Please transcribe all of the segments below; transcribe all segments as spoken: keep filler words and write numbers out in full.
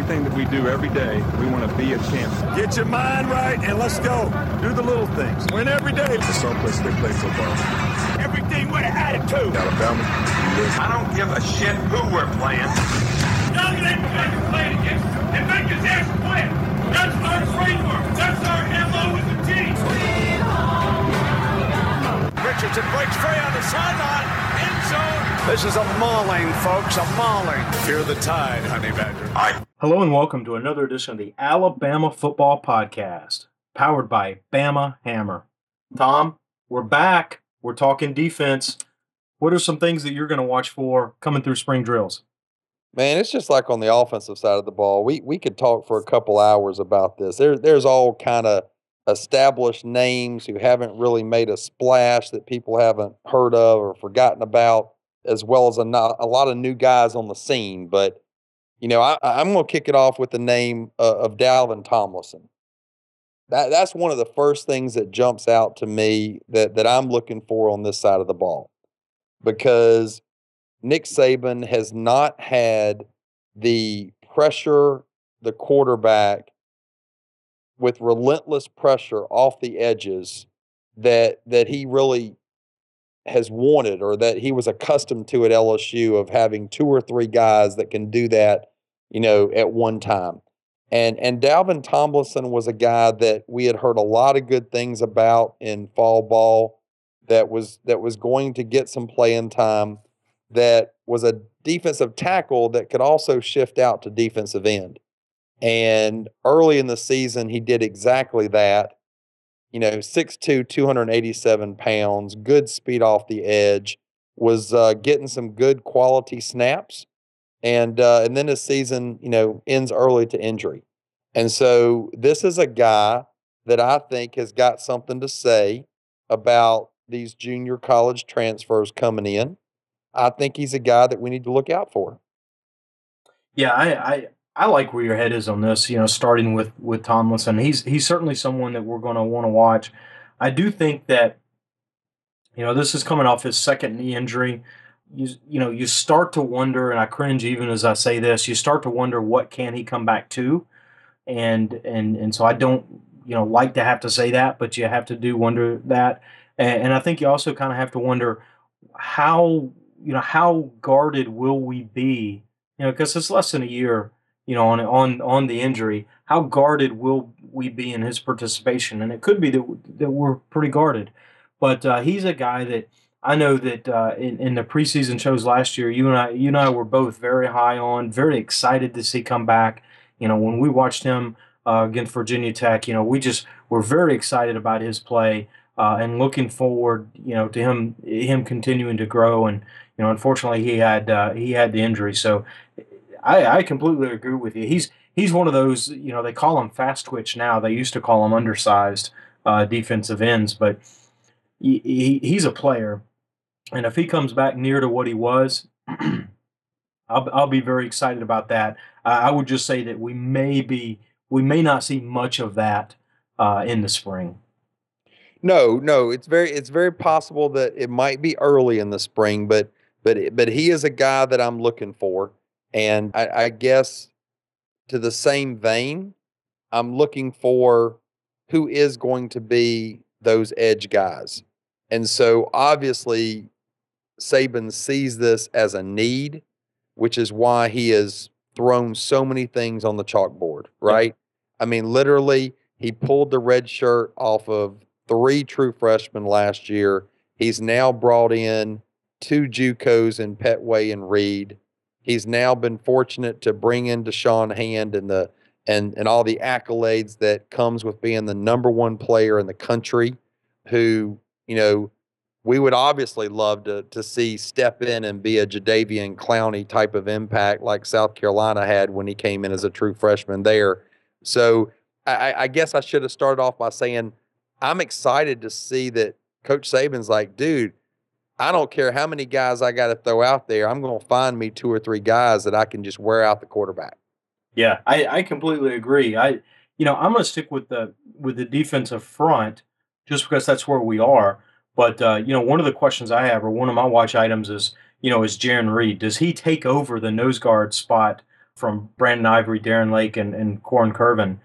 everything that we do every day, we want to be a champion. Get your mind right and let's go. Do the little things. Win every day. It's a soft place they play football. Everything with an attitude. Alabama. I don't give a shit who we're playing. Young and everybody playing against and make his ass quit. That's our framework. That's our M O with the team. Richardson breaks free on the sideline. End zone. This is a mauling, folks, a mauling. Fear the tide, Honey Badger. I- Hello and welcome to another edition of the Alabama Football Podcast, powered by Bama Hammer. Tom, we're back. We're talking defense. What are some things that you're going to watch for coming through spring drills? Man, it's just like on the offensive side of the ball. We we could talk for a couple hours about this. There, there's all kind of established names who haven't really made a splash that people haven't heard of or forgotten about, as well as a, a lot of new guys on the scene. But, you know, I, I'm going to kick it off with the name uh, of Dalvin Tomlinson. That That's one of the first things that jumps out to me that, that I'm looking for on this side of the ball, because Nick Saban has not had the pressure the quarterback with relentless pressure off the edges that that he really has wanted, or that he was accustomed to at L S U, of having two or three guys that can do that, you know, at one time. And and Dalvin Tomlinson was a guy that we had heard a lot of good things about in fall ball, that was that was going to get some playing time, that was a defensive tackle that could also shift out to defensive end. And early in the season, he did exactly that. You know, six two, two hundred eighty-seven pounds, good speed off the edge, was uh, getting some good quality snaps. And uh, and then his season, you know, ends early to injury. And so this is a guy that I think has got something to say about these junior college transfers coming in. I think he's a guy that we need to look out for. Yeah, I, I I like where your head is on this. You know, starting with with Tomlinson, he's he's certainly someone that we're going to want to watch. I do think that, you know, this is coming off his second knee injury. You you know, you start to wonder, and I cringe even as I say this. You start to wonder, what can he come back to, and and and so I don't you know like to have to say that, but you have to do wonder that, and, and I think you also kind of have to wonder how you know how guarded will we be. You know, because it's less than a year, you know, on on on the injury. How guarded will we be in his participation? And it could be that that we're pretty guarded. But uh, he's a guy that I know that uh, in, in the preseason shows last year, you and I, you and I were both very high on, very excited to see come back. You know, when we watched him uh, against Virginia Tech, you know, we just were very excited about his play uh, and looking forward, you know, to him him continuing to grow. And you know, unfortunately, he had uh, he had the injury. So I, I completely agree with you. He's he's one of those, you know, they call him fast twitch now. They used to call him undersized uh, defensive ends, but he, he, he's a player. And if he comes back near to what he was, I'll, I'll be very excited about that. Uh, I would just say that we may be, we may not see much of that uh, in the spring. No, no, it's very it's very possible that it might be early in the spring, but but but he is a guy that I'm looking for. And I, I guess to the same vein, I'm looking for who is going to be those edge guys. And so obviously Saban sees this as a need, which is why he has thrown so many things on the chalkboard, right? Yeah. I mean, literally, he pulled the red shirt off of three true freshmen last year. He's now brought in two JUCOs in Petway and Reed. He's now been fortunate to bring in Deshaun Hand and the and and all the accolades that comes with being the number one player in the country, who, you know, we would obviously love to to see step in and be a Jadeveon Clowney type of impact like South Carolina had when he came in as a true freshman there. So I, I guess I should have started off by saying I'm excited to see that Coach Saban's like, dude, I don't care how many guys I got to throw out there. I'm going to find me two or three guys that I can just wear out the quarterback. Yeah, I, I completely agree. I, you know, I'm going to stick with the with the defensive front just because that's where we are. But uh, you know, one of the questions I have, or one of my watch items, is, you know, is Jarran Reed. Does he take over the nose guard spot from Brandon Ivory, Darren Lake, and, and Corin Curvin.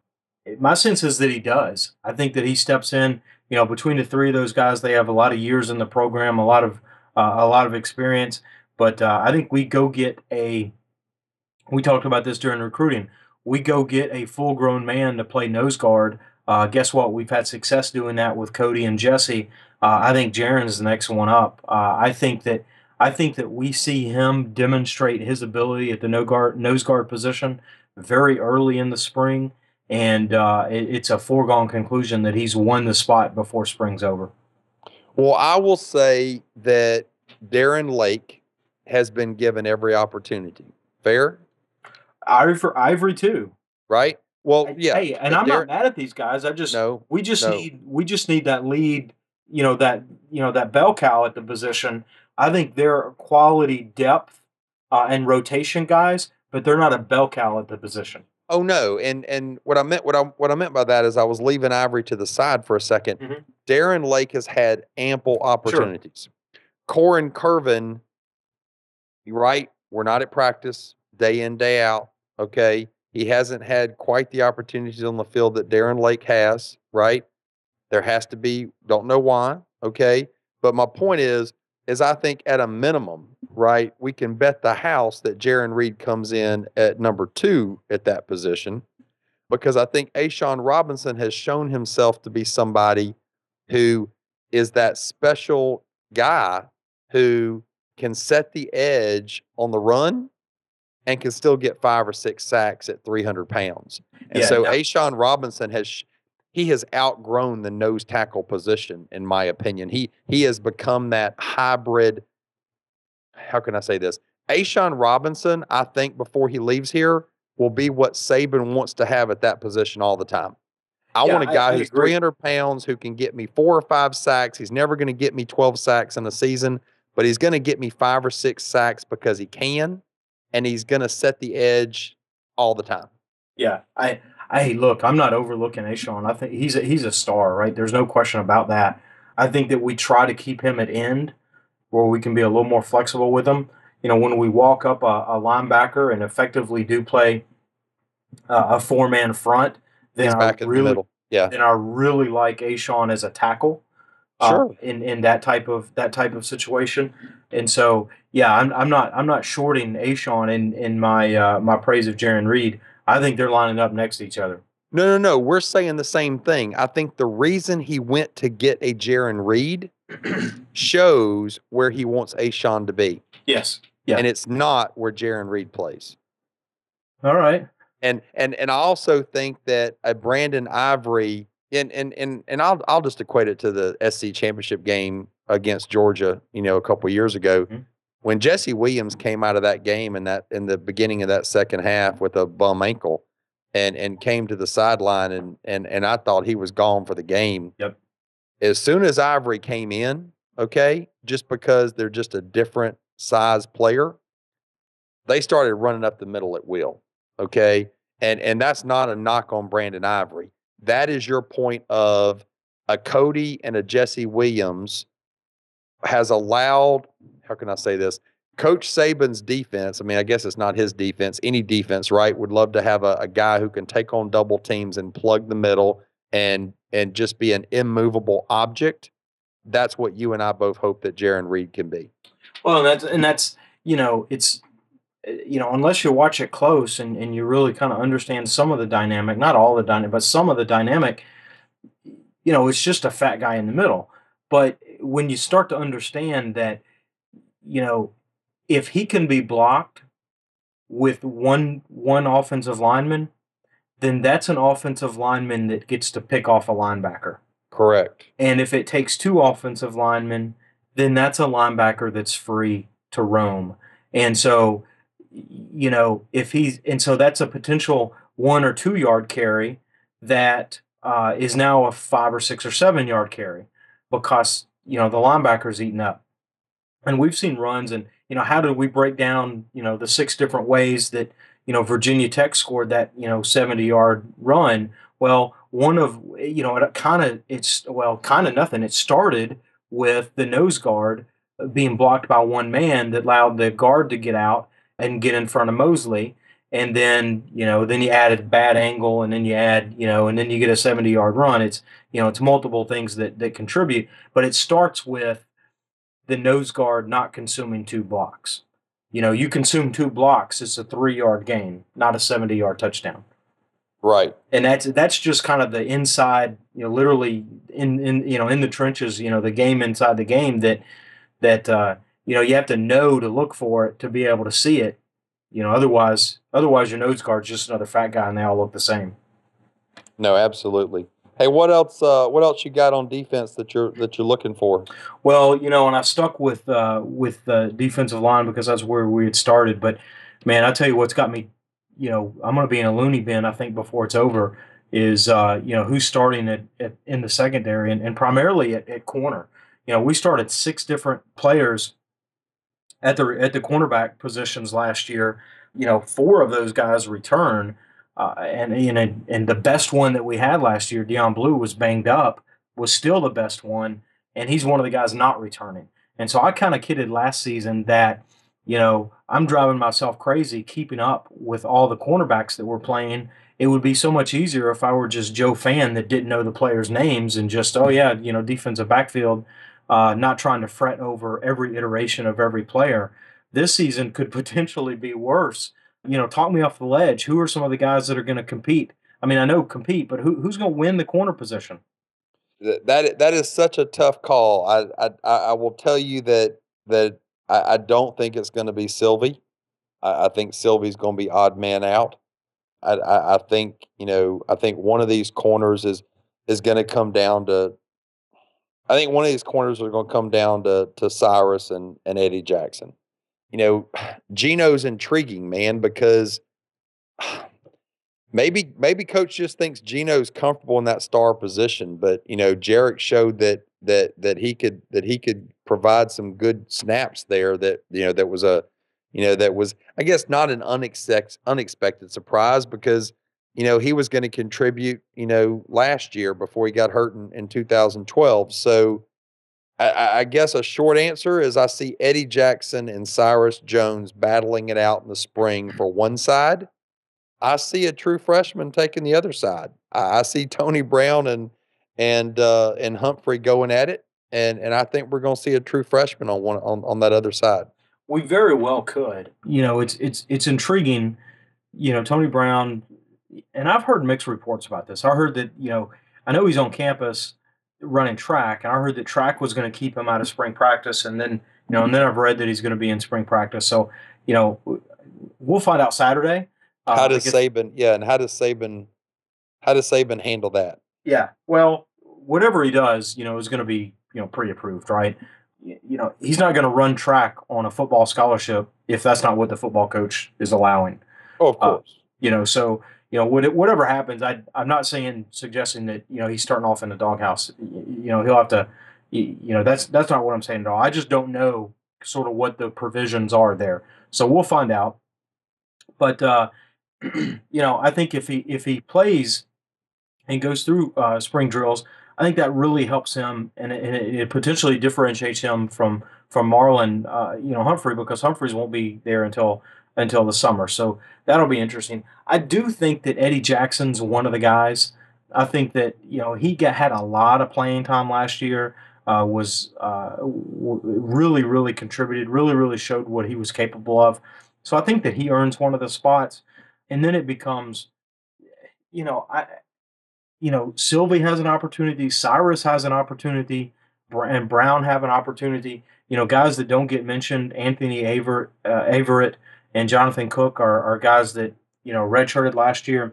My sense is that he does. I think that he steps in. You know, between the three of those guys, they have a lot of years in the program, a lot of uh, a lot of experience. But uh, I think we go get a. We talked about this during recruiting. We go get a full-grown man to play nose guard. Uh, guess what? We've had success doing that with Cody and Jesse. Uh, I think Jaron is the next one up. Uh, I think that I think that we see him demonstrate his ability at the nose guard nose guard position very early in the spring, and uh, it, it's a foregone conclusion that he's won the spot before spring's over. Well, I will say that Darren Lake has been given every opportunity. Fair? Ivory for Ivory too. Right? Well, yeah. Hey, and I'm not mad at these guys. I just no, we just no. need we just need that lead, you know, that you know that bell cow at the position. I think they're quality depth uh, and rotation guys, but they're not a bell cow at the position. Oh no, and and what I meant what I what I meant by that is I was leaving Ivory to the side for a second. Mm-hmm. Darren Lake has had ample opportunities. Sure. Corin Curvin, right? We're not at practice day in, day out. Okay. He hasn't had quite the opportunities on the field that Darren Lake has, right? There has to be, don't know why. Okay. But my point is, is I think at a minimum, right, we can bet the house that Jaron Reed comes in at number two at that position, because I think A'Shawn Robinson has shown himself to be somebody who is that special guy who can set the edge on the run and can still get five or six sacks at three hundred pounds. And yeah, so no. A'Shawn Robinson has, he has outgrown the nose tackle position, in my opinion. He, he has become that hybrid. How can I say this? A'Shawn Robinson, I think before he leaves here, will be what Saban wants to have at that position all the time. I yeah, want a guy I, I who's agree. three hundred pounds, who can get me four or five sacks. He's never going to get me twelve sacks in a season, but he's going to get me five or six sacks because he can, and he's going to set the edge all the time. Yeah, I, I look, I'm not overlooking A'Shawn. I think he's a, he's a star, right? There's no question about that. I think that we try to keep him at end where we can be a little more flexible with him. You know, when we walk up a, a linebacker and effectively do play uh, a four-man front, then he's I back in really, the middle. Yeah. Then I really like A'Shawn as a tackle. Sure. Uh, in, in that type of that type of situation, and so yeah, I'm I'm not I'm not shorting A'Shawn in in my uh, my praise of Jaron Reed. I think they're lining up next to each other. No, no, no. We're saying the same thing. I think the reason he went to get a Jaron Reed shows where he wants A'Shawn to be. Yes. Yeah. And it's not where Jaron Reed plays. All right. And and and I also think that a Brandon Ivory, and and and and I'll I'll just equate it to the S C championship game against Georgia, you know, a couple of years ago. Mm-hmm. When Jesse Williams came out of that game in that in the beginning of that second half with a bum ankle and and came to the sideline, and and and I thought he was gone for the game. Yep. As soon as Ivory came in, okay, just because they're just a different size player, they started running up the middle at will. Okay. And and that's not a knock on Brandon Ivory. That is your point of a Cody and a Jesse Williams has allowed, how can I say this? Coach Saban's defense, I mean, I guess it's not his defense. Any defense, right, would love to have a, a guy who can take on double teams and plug the middle and and just be an immovable object. That's what you and I both hope that Jaron Reed can be. Well, and that's, and that's you know, it's, you know, unless you watch it close and, and you really kind of understand some of the dynamic, not all the dynamic, but some of the dynamic, you know, it's just a fat guy in the middle. But when you start to understand that, you know, if he can be blocked with one one offensive lineman, then that's an offensive lineman that gets to pick off a linebacker. Correct. And if it takes two offensive linemen, then that's a linebacker that's free to roam. And so, you know, if he's, and so that's a potential one or two yard carry that uh, is now a five or six or seven yard carry because, you know, the linebacker's eaten up. And we've seen runs, and, you know, how did we break down, you know, the six different ways that, you know, Virginia Tech scored that, you know, seventy yard run? Well, one of, you know, it kind of, it's, well, kind of nothing. It started with the nose guard being blocked by one man that allowed the guard to get out and get in front of Mosley. and then you know then you add a bad angle, and then you add you know and then you get a seventy yard run. It's you know it's multiple things that that contribute, but it starts with the nose guard not consuming two blocks. You know, you consume two blocks, it's a three yard gain, not a seventy yard touchdown. Right. And that's that's just kind of the inside, you know, literally in, in you know in the trenches, you know, the game inside the game that that uh, you know you have to know to look for it to be able to see it. You know, otherwise otherwise your nose guard's just another fat guy and they all look the same. No, absolutely. Hey, what else? Uh, what else you got on defense that you're that you're looking for? Well, you know, and I stuck with uh, with the defensive line because that's where we had started. But man, I tell you what's got me, you know, I'm going to be in a loony bin. I think before it's over is uh, you know who's starting at, at in the secondary and, and primarily at, at corner. You know, we started six different players at the at the cornerback positions last year. You know, four of those guys return. Uh, and you know, and the best one that we had last year, Deion Blue, was banged up, was still the best one, and he's one of the guys not returning. And so I kind of kidded last season that, you know, I'm driving myself crazy keeping up with all the cornerbacks that we're playing. It would be so much easier if I were just Joe Fan that didn't know the players' names and just, oh yeah, you know, defensive backfield, uh, not trying to fret over every iteration of every player. This season could potentially be worse. You know, talk me off the ledge. Who are some of the guys that are going to compete? I mean, I know compete, but who, who's going to win the corner position? That that that is such a tough call. I I I will tell you that that I, I don't think it's going to be Sylvie. I, I think Sylvie's going to be odd man out. I, I I think you know I think one of these corners is is going to come down to. I think one of these corners are going to come down to to Cyrus and and Eddie Jackson. You know, Geno's intriguing, man, because maybe maybe coach just thinks Geno's comfortable in that star position, but you know, Jarek showed that that that he could that he could provide some good snaps there. That you know that was a you know that was I guess not an unexpected unexpected surprise because you know he was going to contribute you know last year before he got hurt in, in two thousand twelve. So. I, I guess a short answer is I see Eddie Jackson and Cyrus Jones battling it out in the spring for one side. I see a true freshman taking the other side. I, I see Tony Brown and and uh, and Humphrey going at it, and and I think we're going to see a true freshman on one on, on that other side. We very well could. You know, it's it's it's intriguing. You know, Tony Brown, and I've heard mixed reports about this. I heard that you know, I know he's on campus running track, and I heard that track was going to keep him out of spring practice, and then you know, and then I've read that he's going to be in spring practice. So, you know, we'll find out Saturday. Uh, how does Saban? Yeah, and how does Saban? How does Saban handle that? Yeah, well, whatever he does, you know, is going to be you know pre-approved, right? You know, he's not going to run track on a football scholarship if that's not what the football coach is allowing. Oh, of course. Uh, you know, so. You know, whatever happens, I, I'm not saying suggesting that you know he's starting off in the doghouse. You know, he'll have to. You know, that's that's not what I'm saying at all. I just don't know sort of what the provisions are there. So we'll find out. But uh, you know, I think if he if he plays and goes through uh, spring drills, I think that really helps him, and it, and it potentially differentiates him from from Marlon, uh, you know, Humphrey, because Humphreys won't be there until. until the summer. So that'll be interesting. I do think that Eddie Jackson's one of the guys. I think that, you know, he got, had a lot of playing time last year, uh, was uh, w- really, really contributed, really, really showed what he was capable of. So I think that he earns one of the spots. And then it becomes, you know, I, you know, Sylvie has an opportunity, Cyrus has an opportunity, and Brown have an opportunity. You know, guys that don't get mentioned, Anthony Aver, uh, Averett, and Jonathan Cook are, are guys that, you know, redshirted last year.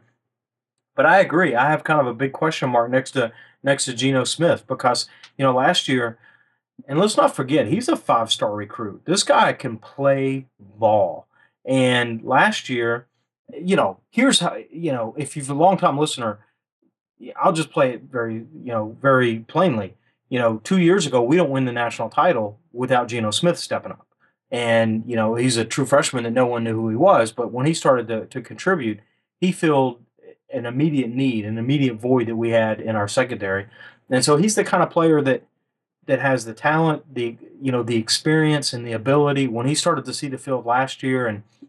But I agree. I have kind of a big question mark next to next to Geno Smith because, you know, last year, and let's not forget, he's a five-star recruit. This guy can play ball. And last year, you know, here's how, you know, if you're a long-time listener, I'll just play it very, you know, very plainly. You know, two years ago, we don't win the national title without Geno Smith stepping up. And, you know, he's a true freshman that no one knew who he was. But when he started to, to contribute, he filled an immediate need, an immediate void that we had in our secondary. And so he's the kind of player that that has the talent, the, you know, the experience and the ability. When he started to see the field last year and,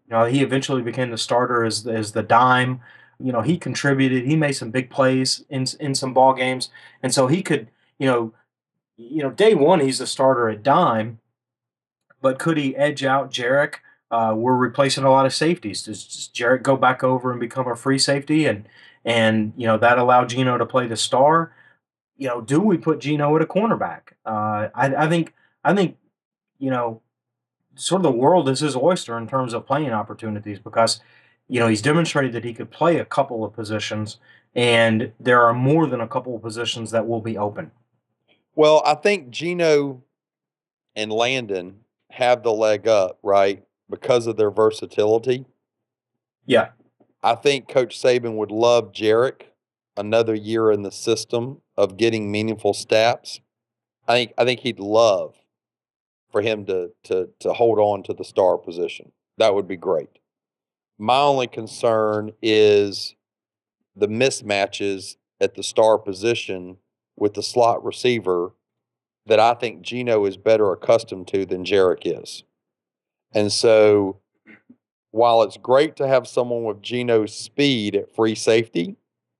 You know, he eventually became the starter as as the dime. You know, he contributed. He made some big plays in in some ball games, and so he could, you know, you know, day one he's the starter at dime, but could he edge out Jarek? Uh, we're replacing a lot of safeties. Does, does Jarek go back over and become a free safety, and and you know that allow Geno to play the star? You know, do we put Geno at a cornerback? Uh, I, I think I think you know sort of the world is his oyster in terms of playing opportunities because you know he's demonstrated that he could play a couple of positions, and there are more than a couple of positions that will be open. Well, I think Geno and Landon have the leg up, right, because of their versatility. Yeah. I think Coach Saban would love Jarek another year in the system of getting meaningful snaps. I think I think he'd love for him to to to hold on to the star position. That would be great. My only concern is the mismatches at the star position with the slot receiver that I think Geno is better accustomed to than Jarek is. And so while it's great to have someone with Geno's speed at free safety,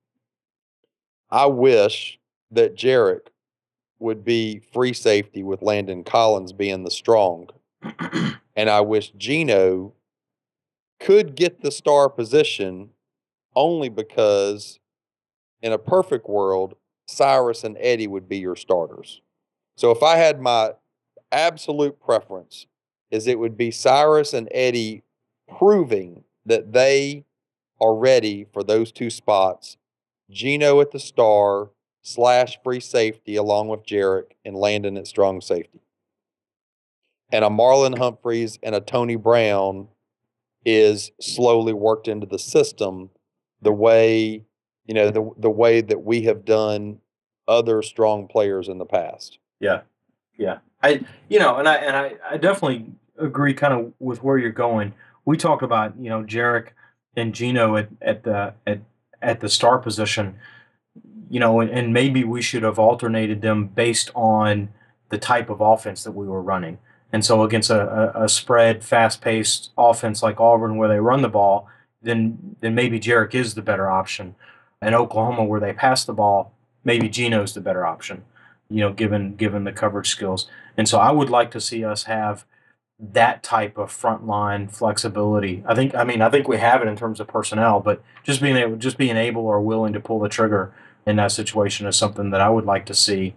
I wish that Jarek would be free safety with Landon Collins being the strong. And I wish Geno could get the star position only because in a perfect world, Cyrus and Eddie would be your starters. So if I had my absolute preference, is it would be Cyrus and Eddie proving that they are ready for those two spots, Geno at the star slash free safety along with Jarek and Landon at strong safety. And a Marlon Humphreys and a Tony Brown is slowly worked into the system the way, you know, the the way that we have done other strong players in the past. Yeah. Yeah. I you know, and I and I, I definitely agree kind of with where you're going. We talked about, you know, Jarek and Geno at, at the at at the star position, you know, and, and maybe we should have alternated them based on the type of offense that we were running. And so against a, a, a spread, fast-paced offense like Auburn where they run the ball, then then maybe Jarek is the better option. And Oklahoma where they pass the ball, maybe Geno's the better option, you know, given given the coverage skills. And so I would like to see us have that type of frontline flexibility. I think I mean I think we have it in terms of personnel, but just being able just being able or willing to pull the trigger in that situation is something that I would like to see.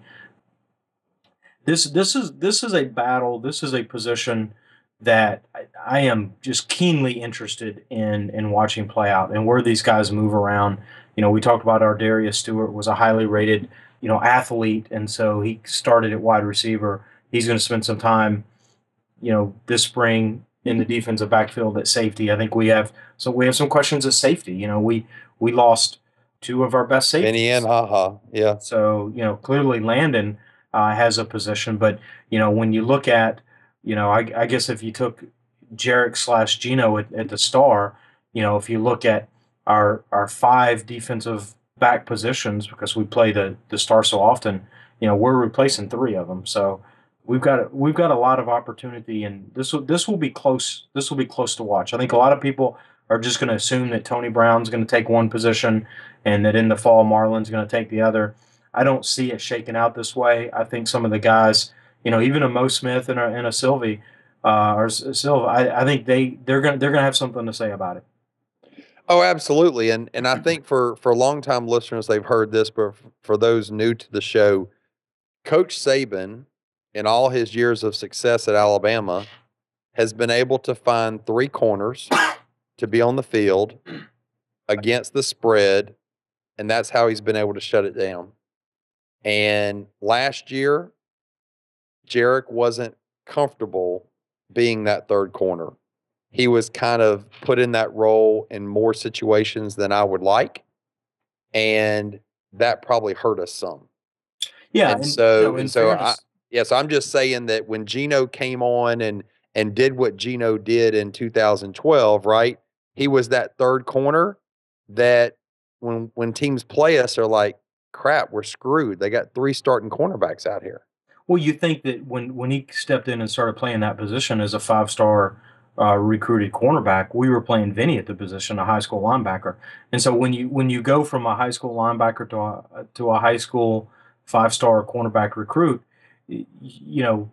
This this is this is a battle. This is a position that I, I am just keenly interested in in watching play out and where these guys move around. You know, we talked about our Darius Stewart was a highly rated, you know, athlete, and so he started at wide receiver. He's going to spend some time, you know, this spring in the defensive backfield at safety. I think we have so we have some questions at safety. You know, we we lost two of our best safeties. Benny and haha, yeah. So you know, clearly Landon uh, has a position, but you know, when you look at, you know, I, I guess if you took Jarek slash Geno at, at the star, you know, if you look at our our five defensive back positions because we play the the star so often, you know, we're replacing three of them. So we've got we've got a lot of opportunity, and this will this will be close. This will be close to watch. I think a lot of people are just going to assume that Tony Brown's going to take one position, and that in the fall Marlon's going to take the other. I don't see it shaking out this way. I think some of the guys, you know, even a Mo Smith and a, and a Sylvie uh, or Silva, I, I think they they're going they're going to have something to say about it. Oh, absolutely, and and I think for for longtime listeners, they've heard this, but for those new to the show, Coach Saban, in all his years of success at Alabama, has been able to find three corners to be on the field against the spread, and that's how he's been able to shut it down. And last year, Jarek wasn't comfortable being that third corner. He was kind of put in that role in more situations than I would like, and that probably hurt us some. Yeah, and, and so, you know, and so I, yes, I'm just saying that when Geno came on and and did what Geno did in two thousand twelve, right? He was that third corner that when when teams play us, are like, crap, we're screwed. They got three starting cornerbacks out here. Well, you think that when when he stepped in and started playing that position as a five-star uh, recruited cornerback, we were playing Vinny at the position, a high school linebacker. And so when you when you go from a high school linebacker to a to a high school five star cornerback recruit, you know,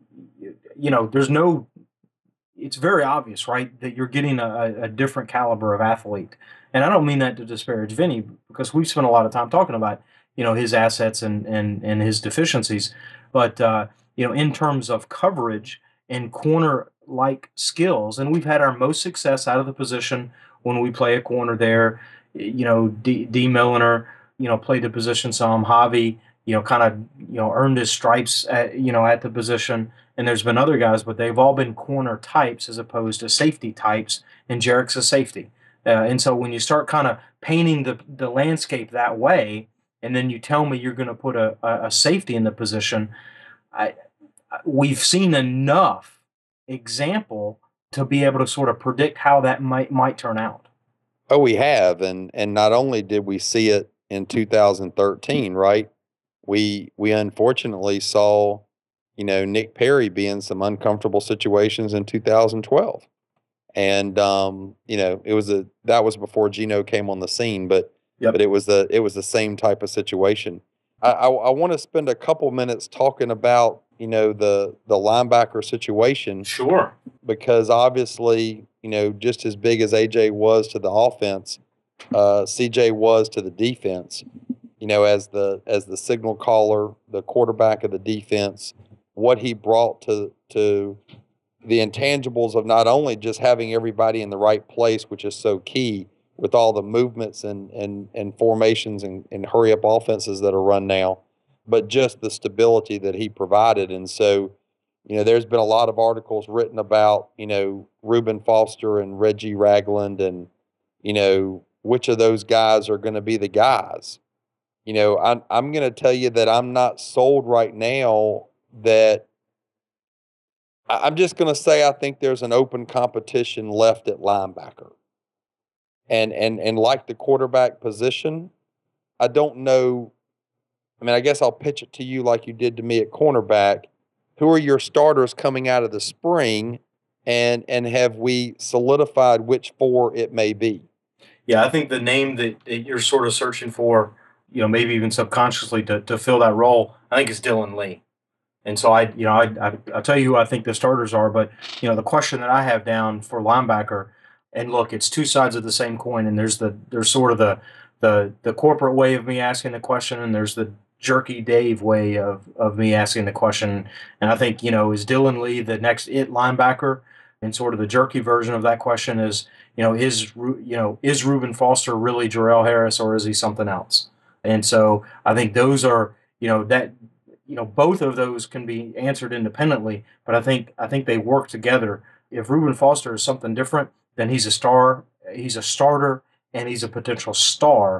you know, there's no. It's very obvious, right, that you're getting a, a different caliber of athlete. And I don't mean that to disparage Vinny, because we've spent a lot of time talking about, you know, his assets and and and his deficiencies. But uh, you know, in terms of coverage and corner like skills, and we've had our most success out of the position when we play a corner there. You know, D, D Milliner, you know, played the position some. Javi, you know, kind of, you know, earned his stripes at, you know, at the position. And there's been other guys, but they've all been corner types as opposed to safety types. And Jarek's a safety. Uh, and so when you start kind of painting the, the landscape that way, and then you tell me you're going to put a, a, a safety in the position, I, we've seen enough example to be able to sort of predict how that might might turn out. Oh, we have, and and not only did we see it in two thousand thirteen, right? We we unfortunately saw, you know, Nick Perry be in some uncomfortable situations in two thousand twelve, and um, you know, it was a that was before Geno came on the scene, but Yep. but it was the it was the same type of situation. I I, I want to spend a couple minutes talking about, you know, the the linebacker situation. Sure. Because obviously, you know, just as big as A J was to the offense, uh, C J was to the defense. You know, as the as the signal caller, the quarterback of the defense, what he brought to to the intangibles of not only just having everybody in the right place, which is so key with all the movements and and and formations and, and hurry up offenses that are run now, but just the stability that he provided. And so, you know, there's been a lot of articles written about, you know, Reuben Foster and Reggie Ragland and, you know, which of those guys are going to be the guys. You know, I'm, I'm going to tell you that I'm not sold right now that I'm just going to say I think there's an open competition left at linebacker. And, and, and like the quarterback position, I don't know. I mean, I guess I'll pitch it to you like you did to me at cornerback. Who are your starters coming out of the spring, and and have we solidified which four it may be? Yeah, I think the name that, that you're sort of searching for, you know, maybe even subconsciously to, to fill that role, I think is Dylan Lee. And so I, you know, I, I I'll tell you who I think the starters are, but you know, the question that I have down for linebacker, and look, it's two sides of the same coin, and there's the there's sort of the the the corporate way of me asking the question, and there's the Jerky Dave way of, of me asking the question. And I think, you know, is Dylan Lee the next it linebacker? And sort of the jerky version of that question is, you know, is, you know, is Reuben Foster really Jarrell Harris, or is he something else? And so I think those are, you know, that, you know, both of those can be answered independently, but I think, I think they work together. If Reuben Foster is something different, then he's a star, he's a starter, and he's a potential star.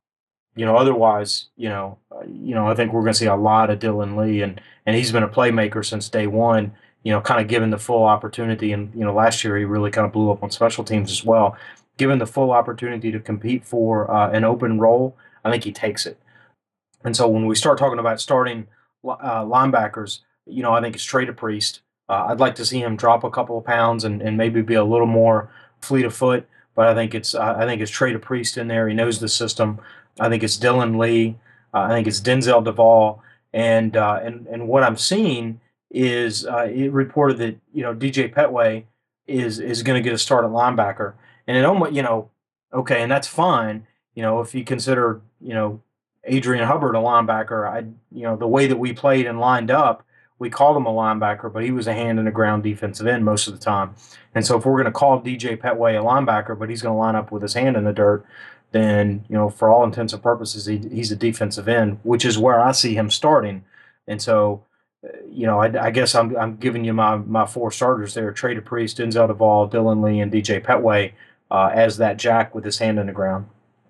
You know, otherwise, you know, uh, you know, I think we're going to see a lot of Dylan Lee, and and he's been a playmaker since day one. You know, kind of given the full opportunity, and you know, last year he really kind of blew up on special teams as well. Given the full opportunity to compete for uh, an open role, I think he takes it. And so when we start talking about starting uh, linebackers, you know, I think it's Trey DePriest. Uh, I'd like to see him drop a couple of pounds and, and maybe be a little more fleet of foot. But I think it's uh, I think it's Trey DePriest in there. He knows the system. I think it's Dylan Lee. Uh, I think it's Denzel Duvall. And uh, and and what I'm seeing is uh, it reported that, you know, D J Petway is is going to get a start at linebacker. And it almost, you know, okay, and that's fine. You know, if you consider, you know, Adrian Hubbard a linebacker, I you know, the way that we played and lined up, we called him a linebacker, but he was a hand in the ground defensive end most of the time. And so if we're going to call D J Petway a linebacker, but he's going to line up with his hand in the dirt, then, you know, for all intents and purposes, he, he's a defensive end, which is where I see him starting. And so, uh, you know, I, I guess I'm I'm giving you my my four starters there: Trey DePriest, Denzel Duvall, Dylan Lee, and D J Petway uh, as that jack with his hand in the ground.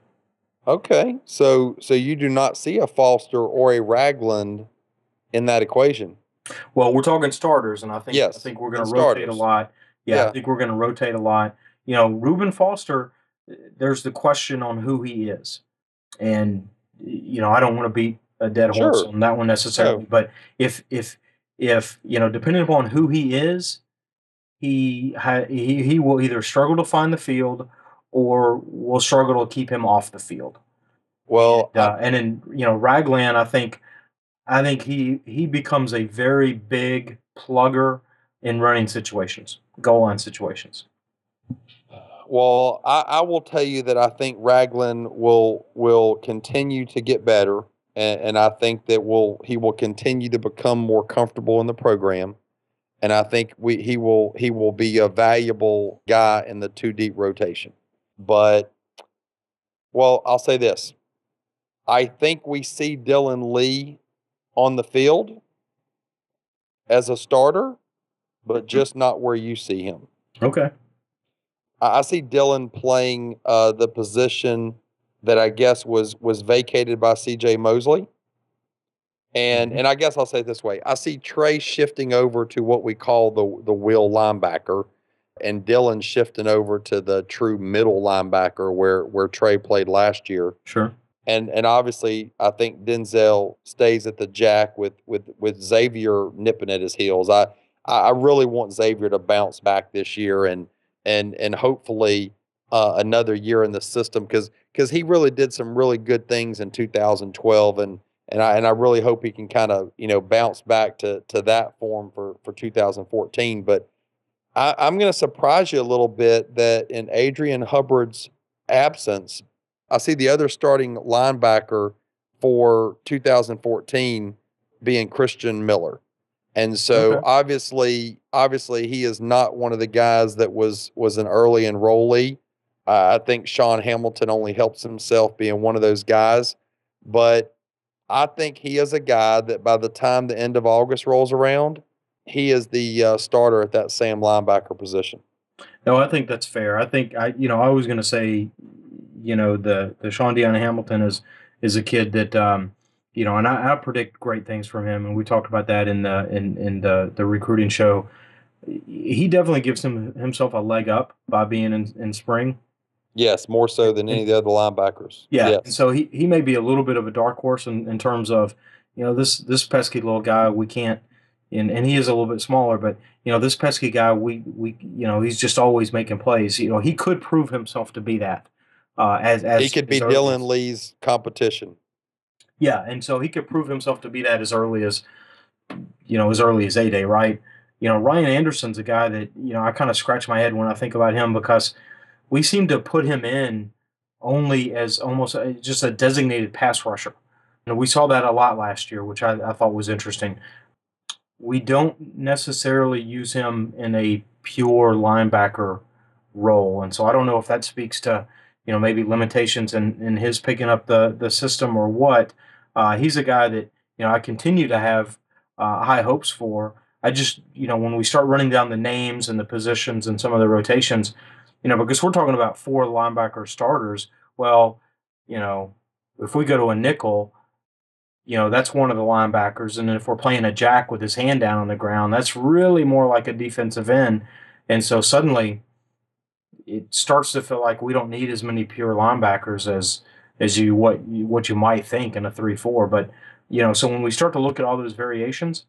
Okay, so so you do not see a Foster or a Ragland in that equation. Well, we're talking starters, and I think Yes, I think we're going and to rotate starters. a lot. Yeah, Yeah. I think we're going to rotate a lot. You know, Reuben Foster, there's the question on who he is. And, you know, I don't want to beat a dead horse Sure. on that one necessarily. No. But if, if, if, you know, depending upon who he is, he ha- he he will either struggle to find the field or will struggle to keep him off the field. Well, And, uh, and then you know Ragland, I think I think he he becomes a very big plugger in running situations, goal line situations. Well, I, I will tell you that I think Ragland will will continue to get better, and, and I think that will he will continue to become more comfortable in the program, and I think we he will he will be a valuable guy in the two deep rotation. But, well, I'll say this: I think we see Dylan Lee on the field as a starter, but just not where you see him. Okay. I see Dylan playing uh, the position that I guess was was vacated by C J Mosley. And Mhm. and I guess I'll say it this way. I see Trey shifting over to what we call the the wheel linebacker, and Dylan shifting over to the true middle linebacker where where Trey played last year. Sure. And and obviously I think Denzel stays at the jack with with with Xavier nipping at his heels. I I really want Xavier to bounce back this year and and and hopefully uh, another year in the system because because he really did some really good things in two thousand twelve and and I and I really hope he can kind of you know bounce back to to that form for for two thousand fourteen. But I, I'm going to surprise you a little bit that in Adrian Hubbard's absence, I see the other starting linebacker for two thousand fourteen being Christian Miller. And so Okay. obviously, obviously he is not one of the guys that was was an early enrollee. Uh, I think Sean Hamilton only helps himself being one of those guys, but I think he is a guy that by the time the end of August rolls around, he is the uh, starter at that Sam linebacker position. No, I think that's fair. I think I, you know, I was going to say, you know, the the Sean Deanna Hamilton is is a kid that, um, you know, and I, I predict great things from him, and we talked about that in the in in the the recruiting show. He definitely gives him himself a leg up by being in, in spring. Yes, more so than any of the other linebackers. Yeah, and Yes. so he, he may be a little bit of a dark horse in, in terms of, you know, this this pesky little guy we can't, and, and he is a little bit smaller, but you know this pesky guy we we you know he's just always making plays. You know he could prove himself to be that. Uh, as as He could be as early Dylan as- Lee's competition. Yeah, and so he could prove himself to be that as early as you know as early as A Day, right? You know Ryan Anderson's a guy that you know I kind of scratch my head when I think about him because we seem to put him in only as almost a, just a designated pass rusher. You know, we saw that a lot last year, which I, I thought was interesting. We don't necessarily use him in a pure linebacker role, and so I don't know if that speaks to you know maybe limitations in, in his picking up the the system or what. Uh, he's a guy that you know I continue to have uh, high hopes for. I just you know when we start running down the names and the positions and some of the rotations, you know, because we're talking about four linebacker starters. Well, you know, if we go to a nickel, you know, that's one of the linebackers. And then if we're playing a jack with his hand down on the ground, that's really more like a defensive end. And so suddenly it starts to feel like we don't need as many pure linebackers as as you what you, what you might think in a three four. But, you know, so when we start to look at all those variations,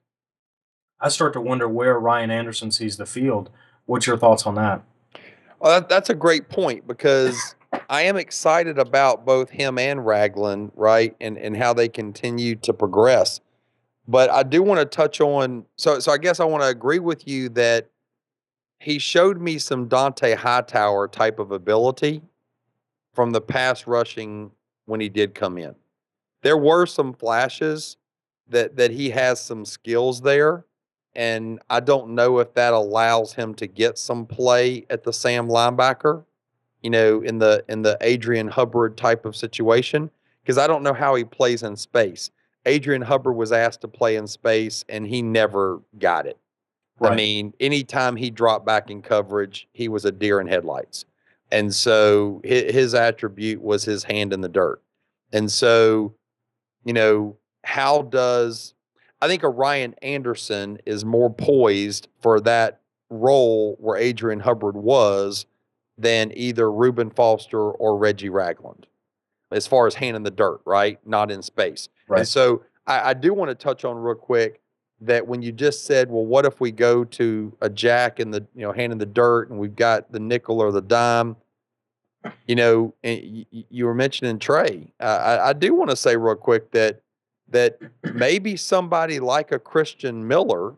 I start to wonder where Ryan Anderson sees the field. What's your thoughts on that? Well, that, that's a great point because I am excited about both him and Ragland, right, and and how they continue to progress. But I do want to touch on so so I guess I want to agree with you that he showed me some Dante Hightower type of ability from the pass rushing when he did come in. There were some flashes that that he has some skills there. And I don't know if that allows him to get some play at the Sam linebacker, you know, in the in the Adrian Hubbard type of situation, because I don't know how he plays in space. Adrian Hubbard was asked to play in space, and he never got it. Right. I mean, anytime he dropped back in coverage, he was a deer in headlights. And so his, his attribute was his hand in the dirt. And so, you know, how does I think a Ryan Anderson is more poised for that role where Adrian Hubbard was than either Reuben Foster or Reggie Ragland, as far as hand in the dirt, right? Not in space. Right. And so I, I do want to touch on real quick. that when you just said, well, what if we go to a jack in the, you know, hand in the dirt and we've got the nickel or the dime, you know, and you, you were mentioning Trey. Uh, I, I do want to say real quick that, that maybe somebody like a Christian Miller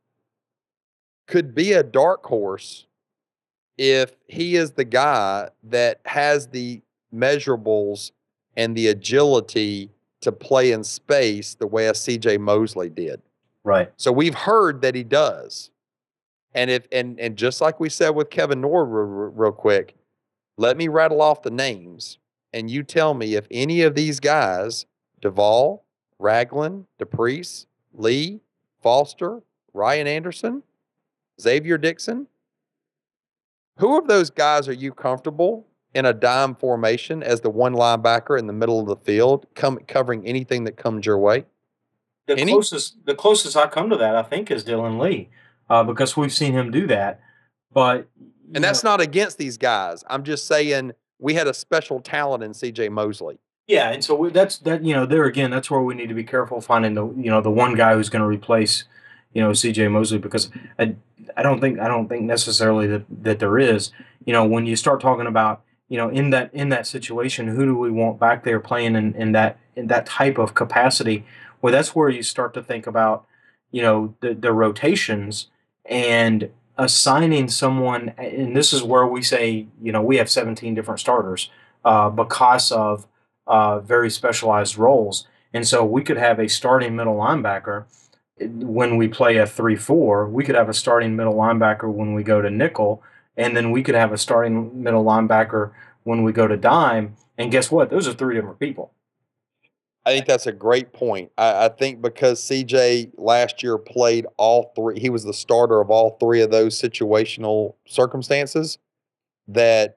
could be a dark horse if he is the guy that has the measurables and the agility to play in space the way a C J Mosley did. Right. So we've heard that he does. And if and and just like we said with Kevin Nord real, real quick, let me rattle off the names and you tell me if any of these guys, Duvall, Ragland, DePriest, Lee, Foster, Ryan Anderson, Xavier Dixon, who of those guys are you comfortable in a dime formation as the one linebacker in the middle of the field, come, covering anything that comes your way? The Any? closest, the closest I come to that, I think, is Dylan Lee, uh, because we've seen him do that. But and that's know, not against these guys. I'm just saying we had a special talent in C J Mosley. Yeah, and so we, that's that. You know, there again, that's where we need to be careful finding the you know the one guy who's going to replace you know C J Mosley, because I, I don't think I don't think necessarily that that there is. You know, when you start talking about you know in that in that situation, who do we want back there playing in, in that in that type of capacity? Well, that's where you start to think about, you know, the, the rotations and assigning someone. And this is where we say, you know, we have seventeen different starters uh, because of uh, very specialized roles. And so we could have a starting middle linebacker when we play a three four. We could have a starting middle linebacker when we go to nickel. And then we could have a starting middle linebacker when we go to dime. And guess what? Those are three different people. I think that's a great point. I, I think because C J last year played all three, he was the starter of all three of those situational circumstances, that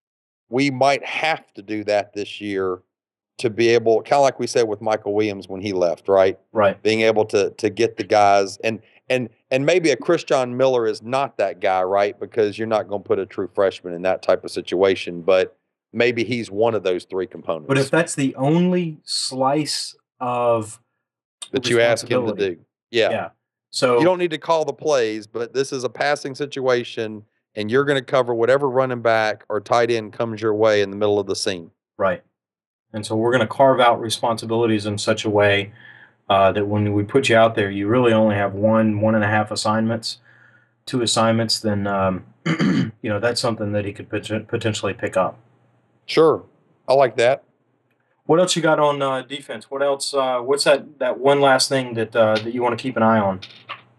we might have to do that this year to be able, kind of like we said with Michael Williams when he left, right? Right. Being able to to get the guys, and and and maybe a Christian Miller is not that guy, right? Because you're not going to put a true freshman in that type of situation, but maybe he's one of those three components. But if that's the only slice of that you ask him to do, yeah. yeah. So you don't need to call the plays, but this is a passing situation, and you're going to cover whatever running back or tight end comes your way in the middle of the seam. Right. And so we're going to carve out responsibilities in such a way uh, that when we put you out there, you really only have one, one and a half assignments, two assignments. Then um, you know that's something that he could pot- potentially pick up. Sure. I like that. What else you got on uh, defense? What else? Uh, what's that, that one last thing that uh, that you want to keep an eye on?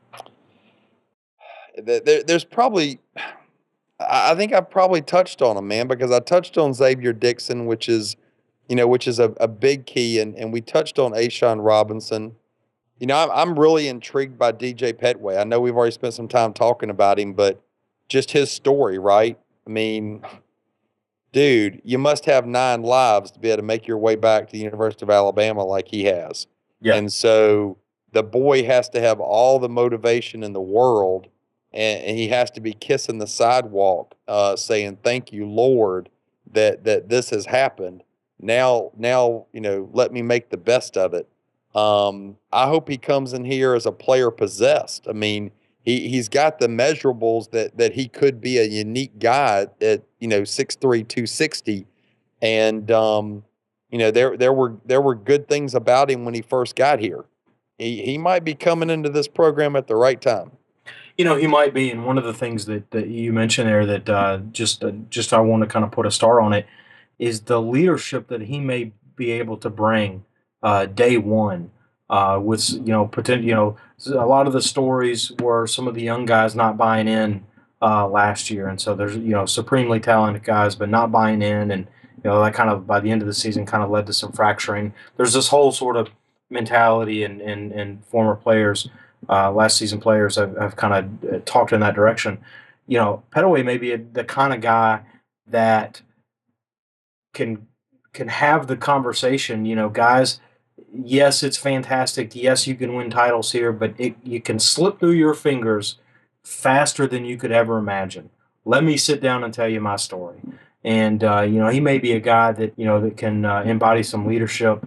There, there's probably, I think I've probably touched on them, man, because I touched on Xavier Dixon, which is, you know, which is a, a big key, and, and we touched on A'Shawn Robinson. You know, I'm, I'm really intrigued by D J Petway. I know we've already spent some time talking about him, but just his story, right? I mean, dude, you must have nine lives to be able to make your way back to the University of Alabama like he has. Yeah. And so the boy has to have all the motivation in the world, and, and he has to be kissing the sidewalk, uh, saying, "Thank you, Lord, that that this has happened. Now, now, you know, let me make the best of it." Um, I hope he comes in here as a player possessed. I mean, He he's got the measurables that that he could be a unique guy at, you know, six three, two sixty, and um, you know there there were there were good things about him when he first got here. He he might be coming into this program at the right time. You know, he might be, and one of the things that, that you mentioned there that uh, just uh, just I want to kind of put a star on it is the leadership that he may be able to bring uh, day one. Uh, with you know, potent, you know, a lot of the stories were some of the young guys not buying in uh, last year, and so there's you know supremely talented guys, but not buying in, and you know that kind of by the end of the season kind of led to some fracturing. There's this whole sort of mentality, and and, and former players, uh, last season players have, have kind of talked in that direction. You know, Petaway may be a, the kind of guy that can can have the conversation. You know, guys. Yes, it's fantastic. Yes, you can win titles here, but it, you can slip through your fingers faster than you could ever imagine. Let me sit down and tell you my story. And, uh, you know, he may be a guy that, you know, that can uh, embody some leadership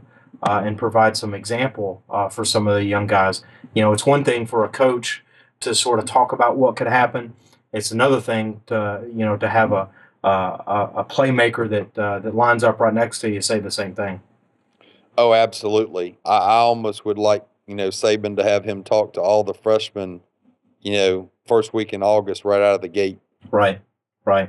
uh, and provide some example uh, for some of the young guys. You know, it's one thing for a coach to sort of talk about what could happen. It's another thing to, you know, to have a a, a playmaker that uh, that lines up right next to you say the same thing. Oh, absolutely. I, I almost would like, you know, Saban to have him talk to all the freshmen, you know, first week in August right out of the gate. Right, right.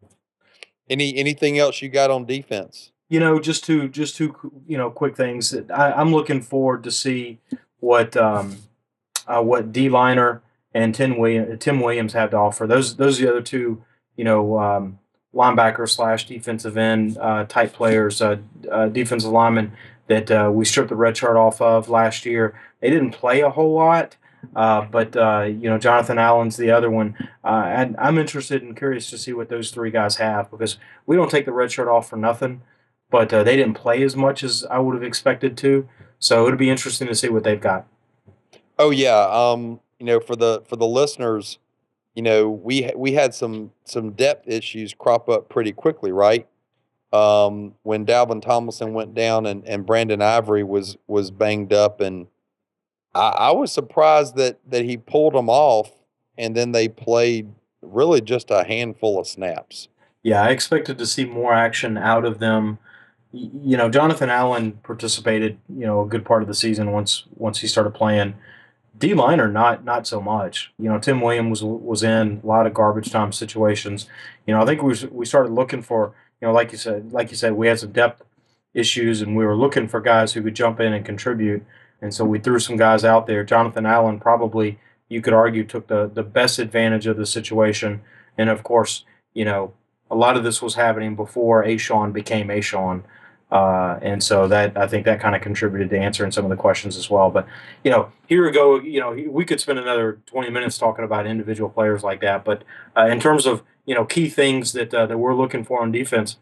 Any anything else you got on defense? You know, just two, just two, you know, quick things. I, I'm looking forward to see what um, uh, what D Liner and Tim Williams, Tim Williams have to offer. Those those are the other two, you know, um, linebacker slash defensive end uh, type players, uh, uh, defensive linemen that uh, we stripped the red shirt off of last year. They didn't play a whole lot. Uh, but, uh, you know, Jonathan Allen's the other one. Uh, and I'm interested and curious to see what those three guys have, because we don't take the red shirt off for nothing, but uh, they didn't play as much as I would have expected to. So it'll be interesting to see what they've got. Oh, yeah. Um, you know, for the for the listeners, you know, we we had some some depth issues crop up pretty quickly, right? Um, when Dalvin Tomlinson went down and, and Brandon Ivory was was banged up, and I, I was surprised that that he pulled them off, and then they played really just a handful of snaps. Yeah, I expected to see more action out of them. You know, Jonathan Allen participated, you know, a good part of the season once once he started playing. D Liner, not not so much. You know, Tim Williams was was in a lot of garbage time situations. You know, I think we we started looking for, you know, like you said, like you said, we had some depth issues, and we were looking for guys who could jump in and contribute. And so we threw some guys out there. Jonathan Allen probably, you could argue, took the, the best advantage of the situation. And, of course, you know, a lot of this was happening before A'Shawn became A'Shawn. Uh, and so that, I think that kind of contributed to answering some of the questions as well. But, you know, here we go. You know, we could spend another twenty minutes talking about individual players like that. But uh, in terms of, you know, key things that, uh, that we're looking for on defense,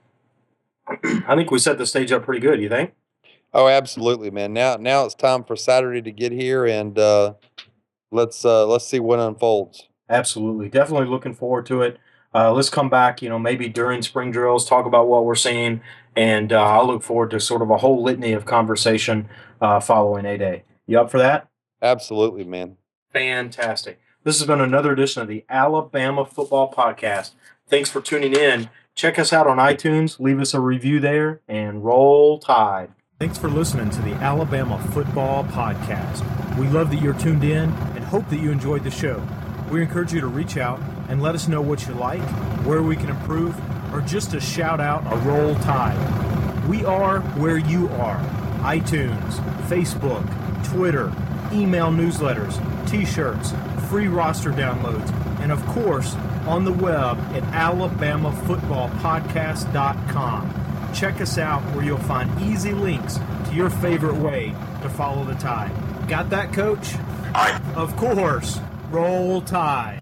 I think we set the stage up pretty good. You think? Oh, absolutely, man. Now, now it's time for Saturday to get here, and uh, let's uh, let's see what unfolds. Absolutely, definitely looking forward to it. Uh, let's come back, you know, maybe during spring drills, talk about what we're seeing, and uh, I'll look forward to sort of a whole litany of conversation uh, following A-Day. You up for that? Absolutely, man. Fantastic. This has been another edition of the Alabama Football Podcast. Thanks for tuning in. Check us out on iTunes. Leave us a review there, and roll Tide. Thanks for listening to the Alabama Football Podcast. We love that you're tuned in and hope that you enjoyed the show. We encourage you to reach out and let us know what you like, where we can improve, or just to shout out a Roll Tide. We are where you are. iTunes, Facebook, Twitter, email newsletters, t-shirts, free roster downloads, and of course, on the web at alabama football podcast dot com. Check us out where you'll find easy links to your favorite way to follow the Tide. Got that, Coach? Aye. Of course. Roll Tide.